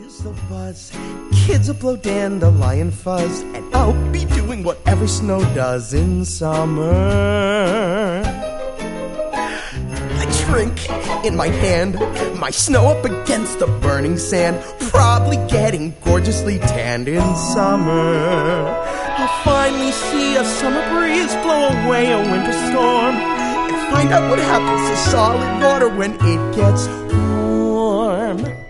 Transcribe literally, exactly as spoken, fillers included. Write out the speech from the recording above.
is the buzz. Kids will blow dandelion fuzz, and I'll be doing whatever snow does in summer. A drink in my hand, my snow up against the burning sand, probably getting gorgeously tanned in summer. I'll finally see a summer breeze blow away a winter storm, and find out what happens to solid water when it gets warm.